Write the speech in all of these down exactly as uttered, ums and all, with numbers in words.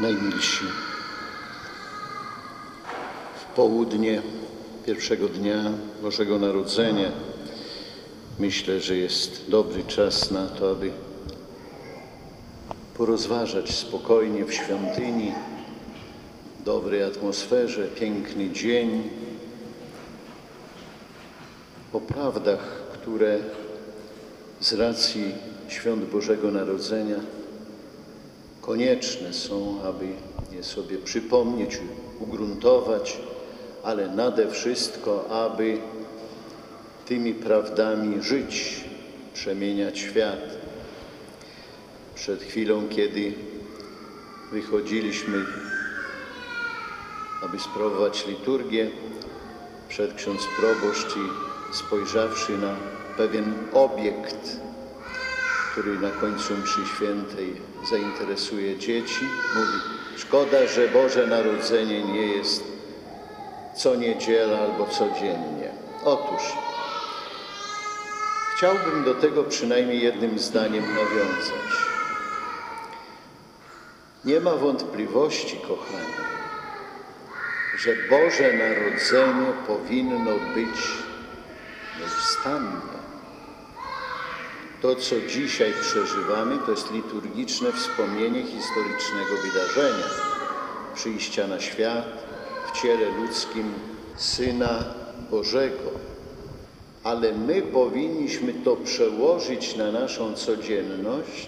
Najmilsi, w południe pierwszego dnia Bożego Narodzenia myślę, że jest dobry czas na to, aby porozważać spokojnie w świątyni, w dobrej atmosferze, piękny dzień, o prawdach, które z racji świąt Bożego Narodzenia konieczne są, aby je sobie przypomnieć, ugruntować, ale nade wszystko, aby tymi prawdami żyć, przemieniać świat. Przed chwilą, kiedy wychodziliśmy, aby sprawować liturgię, przed ksiądz proboszcz i spojrzawszy na pewien obiekt, który na końcu mszy świętej zainteresuje dzieci, mówi: szkoda, że Boże Narodzenie nie jest co niedziela albo codziennie. Otóż chciałbym do tego przynajmniej jednym zdaniem nawiązać. Nie ma wątpliwości, kochani, że Boże Narodzenie powinno być nieustannie. To, co dzisiaj przeżywamy, to jest liturgiczne wspomnienie historycznego wydarzenia, przyjścia na świat w ciele ludzkim Syna Bożego. Ale my powinniśmy to przełożyć na naszą codzienność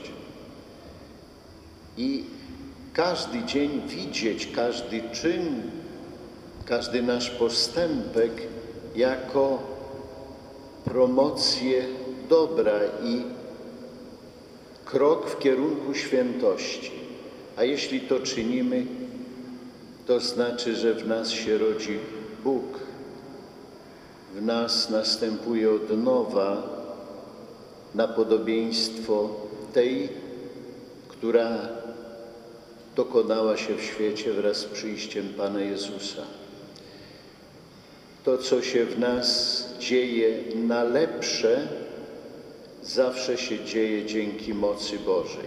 i każdy dzień widzieć, każdy czyn, każdy nasz postępek jako promocję dobra i krok w kierunku świętości. A jeśli to czynimy, to znaczy, że w nas się rodzi Bóg. W nas następuje odnowa na podobieństwo tej, która dokonała się w świecie wraz z przyjściem Pana Jezusa. To, co się w nas dzieje na lepsze, zawsze się dzieje dzięki mocy Bożej.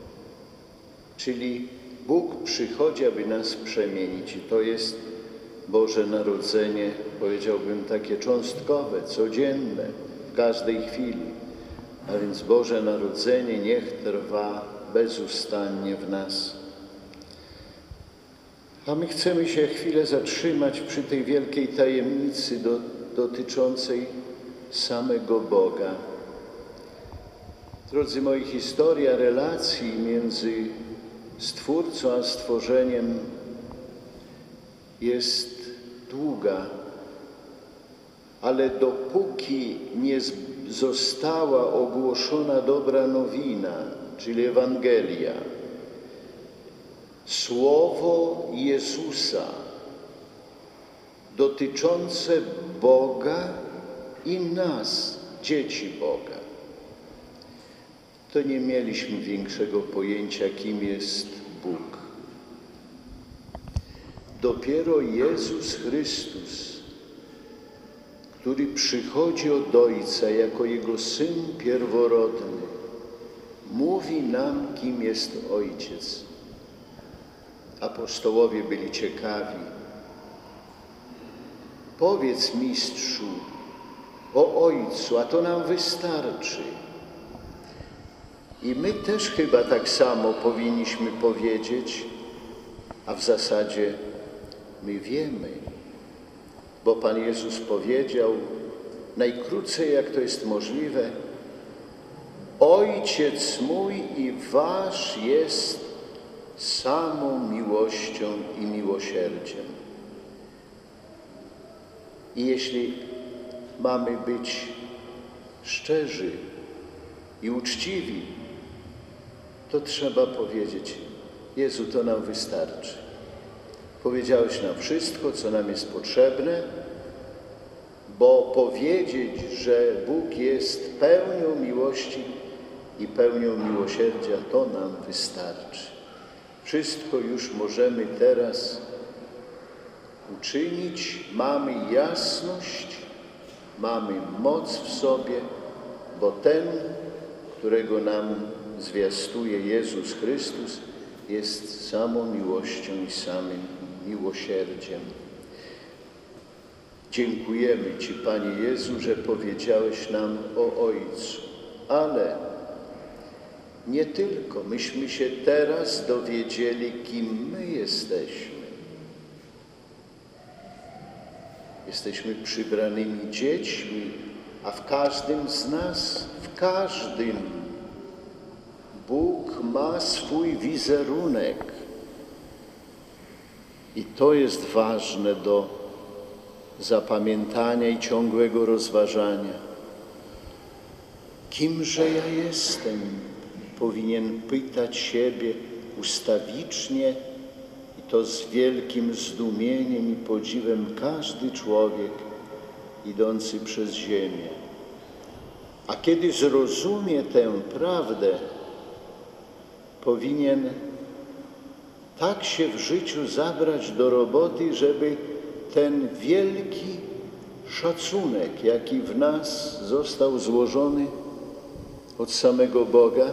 Czyli Bóg przychodzi, aby nas przemienić. I to jest Boże Narodzenie, powiedziałbym, takie cząstkowe, codzienne, w każdej chwili. A więc Boże Narodzenie niech trwa bezustannie w nas. A my chcemy się chwilę zatrzymać przy tej wielkiej tajemnicy do, dotyczącej samego Boga. Drodzy moi, historia relacji między Stwórcą a stworzeniem jest długa, ale dopóki nie została ogłoszona dobra nowina, czyli Ewangelia, Słowo Jezusa dotyczące Boga i nas, dzieci Boga, to nie mieliśmy większego pojęcia, kim jest Bóg. Dopiero Jezus Chrystus, który przychodzi od Ojca jako Jego Syn pierworodny, mówi nam, kim jest Ojciec. Apostołowie byli ciekawi. Powiedz, Mistrzu, o Ojcu, a to nam wystarczy. I my też chyba tak samo powinniśmy powiedzieć, a w zasadzie my wiemy, bo Pan Jezus powiedział najkrócej, jak to jest możliwe: Ojciec mój i wasz jest samą miłością i miłosierdziem. I jeśli mamy być szczerzy i uczciwi, to trzeba powiedzieć: Jezu, to nam wystarczy. Powiedziałeś nam wszystko, co nam jest potrzebne, bo powiedzieć, że Bóg jest pełnią miłości i pełnią miłosierdzia, to nam wystarczy. Wszystko już możemy teraz uczynić. Mamy jasność, mamy moc w sobie, bo ten, którego nam zwiastuje Jezus Chrystus, jest samą miłością i samym miłosierdziem. Dziękujemy Ci, Panie Jezu, że powiedziałeś nam o Ojcu, ale nie tylko. Myśmy się teraz dowiedzieli, kim my jesteśmy. Jesteśmy przybranymi dziećmi, a w każdym z nas, w każdym, Bóg ma swój wizerunek. I to jest ważne do zapamiętania i ciągłego rozważania. Kimże ja jestem? Powinien pytać siebie ustawicznie i to z wielkim zdumieniem i podziwem każdy człowiek idący przez ziemię. A kiedy zrozumie tę prawdę, powinien tak się w życiu zabrać do roboty, żeby ten wielki szacunek, jaki w nas został złożony od samego Boga,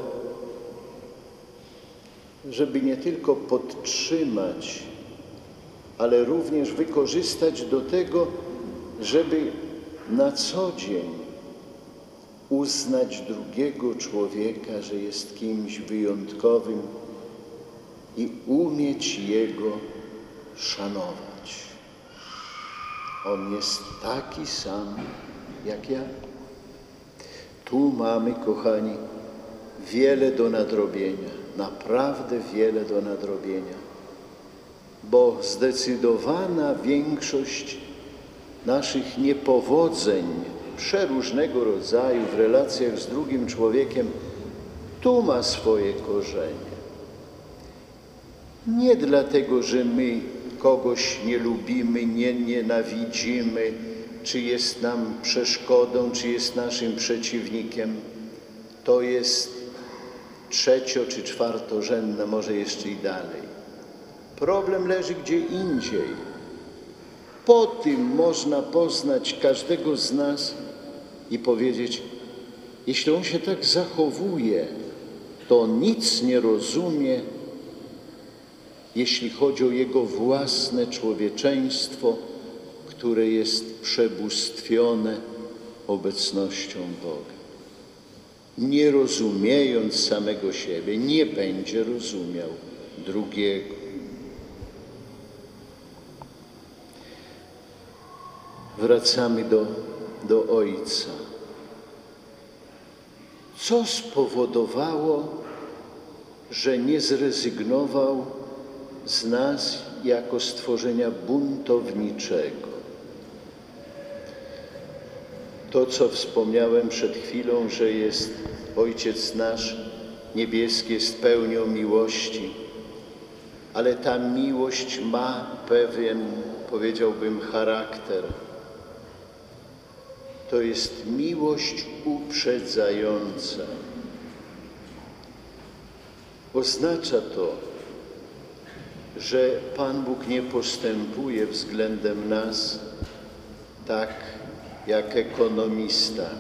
żeby nie tylko podtrzymać, ale również wykorzystać do tego, żeby na co dzień uznać drugiego człowieka, że jest kimś wyjątkowym i umieć Jego szanować. On jest taki sam jak ja. Tu mamy, kochani, wiele do nadrobienia, naprawdę wiele do nadrobienia, bo zdecydowana większość naszych niepowodzeń przeróżnego rodzaju w relacjach z drugim człowiekiem tu ma swoje korzenie. Nie dlatego, że my kogoś nie lubimy, nie nienawidzimy, czy jest nam przeszkodą, czy jest naszym przeciwnikiem. To jest trzecio- czy czwartorzędne, może jeszcze i dalej. Problem leży gdzie indziej. Po tym można poznać każdego z nas i powiedzieć, jeśli on się tak zachowuje, to nic nie rozumie, jeśli chodzi o jego własne człowieczeństwo, które jest przebóstwione obecnością Boga. Nie rozumiejąc samego siebie, nie będzie rozumiał drugiego. Wracamy do, do Ojca. Co spowodowało, że nie zrezygnował z nas jako stworzenia buntowniczego? To, co wspomniałem przed chwilą, że jest Ojciec nasz niebieski, jest pełnią miłości, ale ta miłość ma pewien, powiedziałbym, charakter. To jest miłość uprzedzająca. Oznacza to, że Pan Bóg nie postępuje względem nas tak jak ekonomista.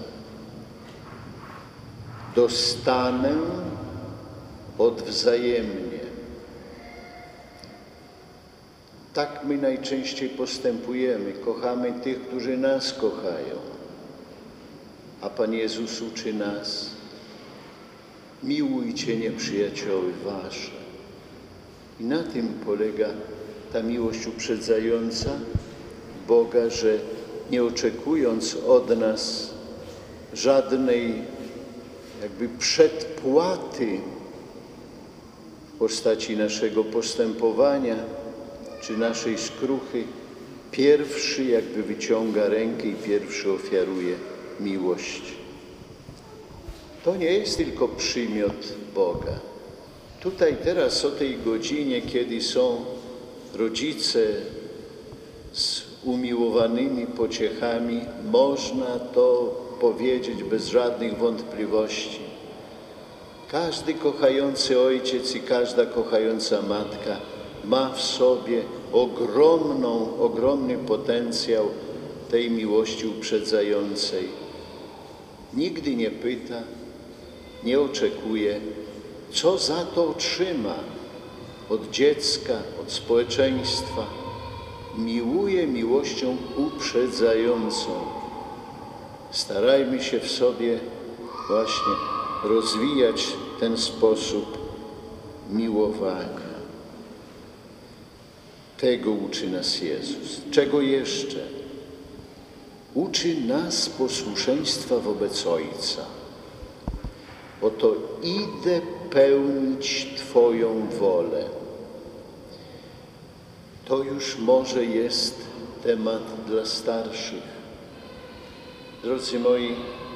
Dostanę odwzajemnie. Tak my najczęściej postępujemy. Kochamy tych, którzy nas kochają. A Pan Jezus uczy nas: miłujcie nieprzyjacioły wasze. I na tym polega ta miłość uprzedzająca Boga, że nie oczekując od nas żadnej jakby przedpłaty w postaci naszego postępowania czy naszej skruchy, pierwszy jakby wyciąga rękę i pierwszy ofiaruje miłość. To nie jest tylko przymiot Boga. Tutaj teraz o tej godzinie, kiedy są rodzice z umiłowanymi pociechami, można to powiedzieć bez żadnych wątpliwości. Każdy kochający ojciec i każda kochająca matka ma w sobie ogromną, ogromny potencjał tej miłości uprzedzającej. Nigdy nie pyta, nie oczekuje, co za to otrzyma. od dziecka, od społeczeństwa. Miłuje miłością uprzedzającą. Starajmy się w sobie właśnie rozwijać ten sposób miłowania. Tego uczy nas Jezus. Czego jeszcze? Uczy nas posłuszeństwa wobec Ojca. Oto idę pełnić Twoją wolę. To już może jest temat dla starszych. Drodzy moi,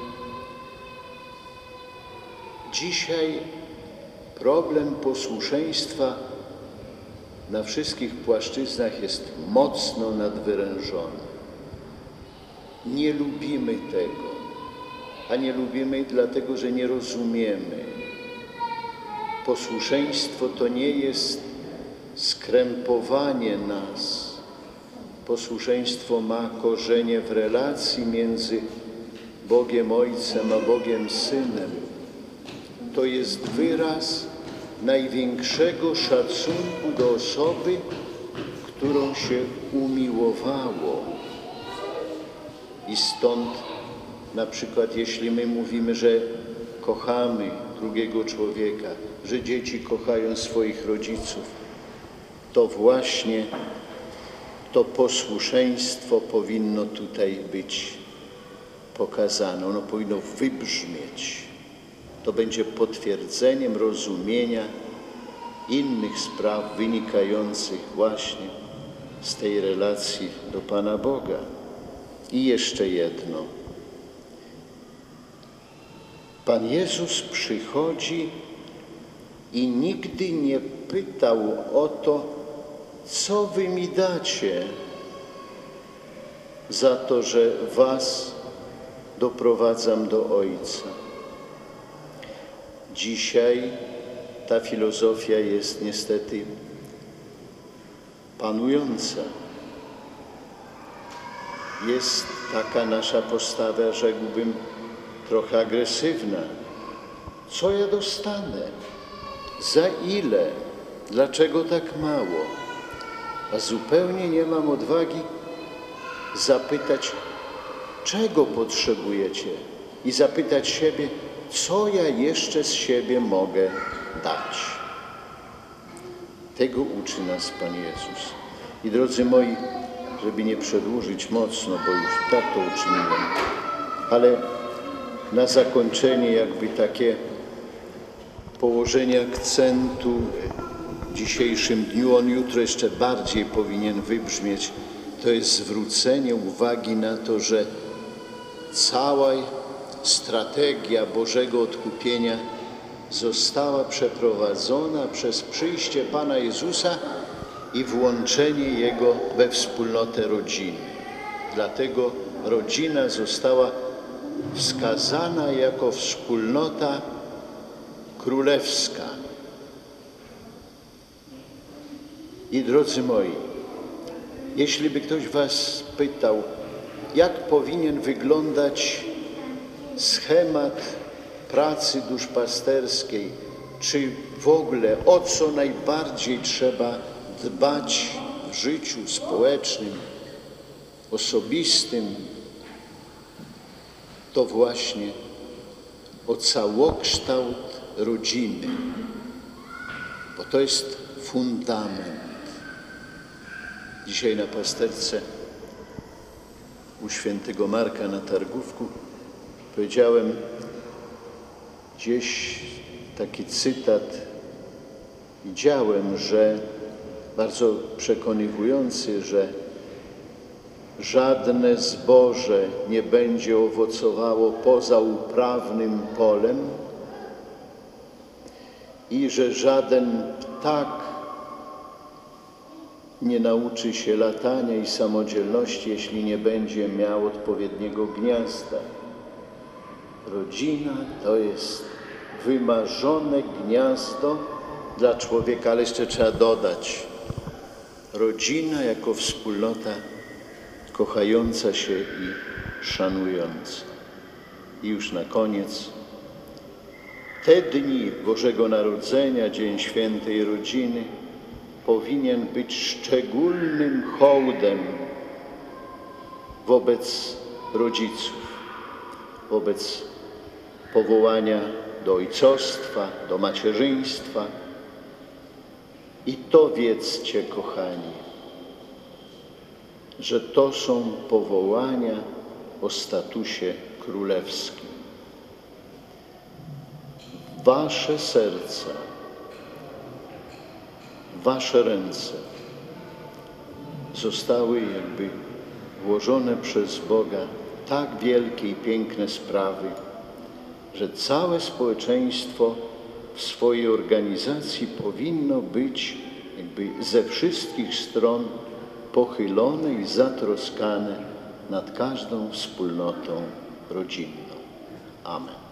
dzisiaj problem posłuszeństwa na wszystkich płaszczyznach jest mocno nadwyrężony. Nie lubimy tego, a nie lubimy dlatego, że nie rozumiemy. Posłuszeństwo to nie jest skrępowanie nas. Posłuszeństwo ma korzenie w relacji między Bogiem Ojcem a Bogiem Synem. To jest wyraz największego szacunku do osoby, którą się umiłowało. I stąd na przykład jeśli my mówimy, że kochamy drugiego człowieka, że dzieci kochają swoich rodziców, to właśnie to posłuszeństwo powinno tutaj być pokazane. Ono powinno wybrzmieć. To będzie potwierdzeniem rozumienia innych spraw wynikających właśnie z tej relacji do Pana Boga. I jeszcze jedno. Pan Jezus przychodzi i nigdy nie pytał o to, co wy mi dacie za to, że was doprowadzam do Ojca. Dzisiaj ta filozofia jest niestety panująca. Jest taka nasza postawa, rzekłbym, trochę agresywna. Co ja dostanę? Za ile? Dlaczego tak mało? A zupełnie nie mam odwagi zapytać, czego potrzebujecie i zapytać siebie, co ja jeszcze z siebie mogę dać. Tego uczy nas Pan Jezus. I drodzy moi, żeby nie przedłużyć mocno, bo już tak to uczyniłem, ale na zakończenie jakby takie położenie akcentu w dzisiejszym dniu, on jutro jeszcze bardziej powinien wybrzmieć, to jest zwrócenie uwagi na to, że cała strategia Bożego odkupienia została przeprowadzona przez przyjście Pana Jezusa i włączenie Jego we wspólnotę rodziny. Dlatego rodzina została wskazana jako wspólnota królewska. I drodzy moi, jeśli by ktoś was pytał, jak powinien wyglądać schemat pracy duszpasterskiej, czy w ogóle o co najbardziej trzeba dbać w życiu społecznym, osobistym, to właśnie o całokształt rodziny, bo to jest fundament. Dzisiaj na pasterce u świętego Marka na Targówku powiedziałem gdzieś taki cytat, widziałem, że bardzo przekonywujący, że żadne zboże nie będzie owocowało poza uprawnym polem i że żaden ptak nie nauczy się latania i samodzielności, jeśli nie będzie miał odpowiedniego gniazda. Rodzina to jest wymarzone gniazdo dla człowieka, ale jeszcze trzeba dodać, rodzina jako wspólnota kochająca się i szanująca. I już na koniec, te dni Bożego Narodzenia, Dzień Świętej Rodziny, powinien być szczególnym hołdem wobec rodziców, wobec powołania do ojcostwa, do macierzyństwa. I to wiedzcie, kochani, że to są powołania o statusie królewskim. Wasze serca, wasze ręce zostały jakby włożone przez Boga w tak wielkie i piękne sprawy, że całe społeczeństwo w swojej organizacji powinno być jakby ze wszystkich stron pochylone i zatroskane nad każdą wspólnotą rodzinną. Amen.